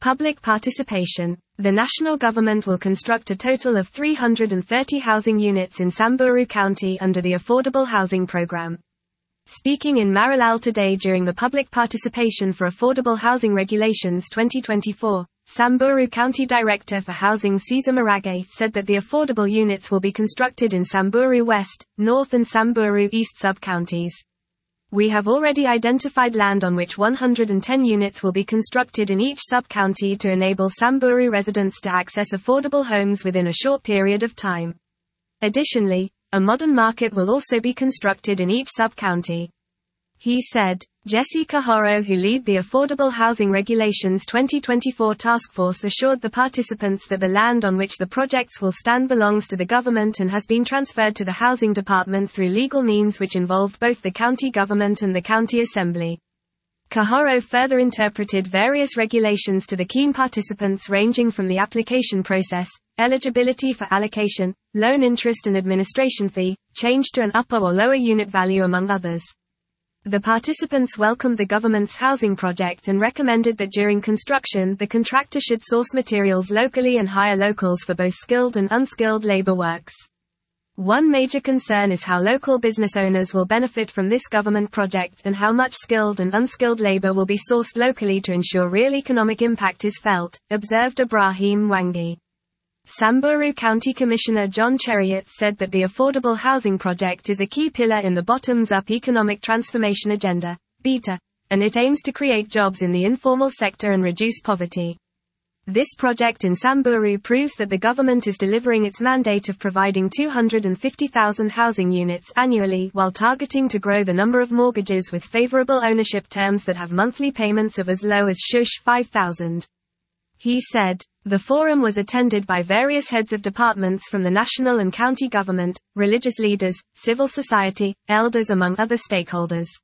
Public participation. The national government will construct a total of 330 housing units in Samburu County under the Affordable Housing Program. Speaking in Marilal today during the Public Participation for Affordable Housing Regulations 2024, Samburu County Director for Housing Caesar Marage said that the affordable units will be constructed in Samburu West, North and Samburu East sub-counties. We have already identified land on which 110 units will be constructed in each sub-county to enable Samburu residents to access affordable homes within a short period of time. Additionally, a modern market will also be constructed in each sub-county. He said. Jesse Kahoro, who lead the Affordable Housing Regulations 2024 task force, assured the participants that the land on which the projects will stand belongs to the government and has been transferred to the Housing Department through legal means which involved both the county government and the county assembly. Kahoro further interpreted various regulations to the keen participants, ranging from the application process, eligibility for allocation, loan interest and administration fee, change to an upper or lower unit value, among others. The participants welcomed the government's housing project and recommended that during construction the contractor should source materials locally and hire locals for both skilled and unskilled labor works. One major concern is how local business owners will benefit from this government project and how much skilled and unskilled labor will be sourced locally to ensure real economic impact is felt, observed Ibrahim Wangi. Samburu County Commissioner John Cheriot said that the Affordable Housing Project is a key pillar in the Bottoms-Up Economic Transformation Agenda, BETA, and it aims to create jobs in the informal sector and reduce poverty. This project in Samburu proves that the government is delivering its mandate of providing 250,000 housing units annually while targeting to grow the number of mortgages with favorable ownership terms that have monthly payments of as low as $5,000. He said. The forum was attended by various heads of departments from the national and county government, religious leaders, civil society, elders, among other stakeholders.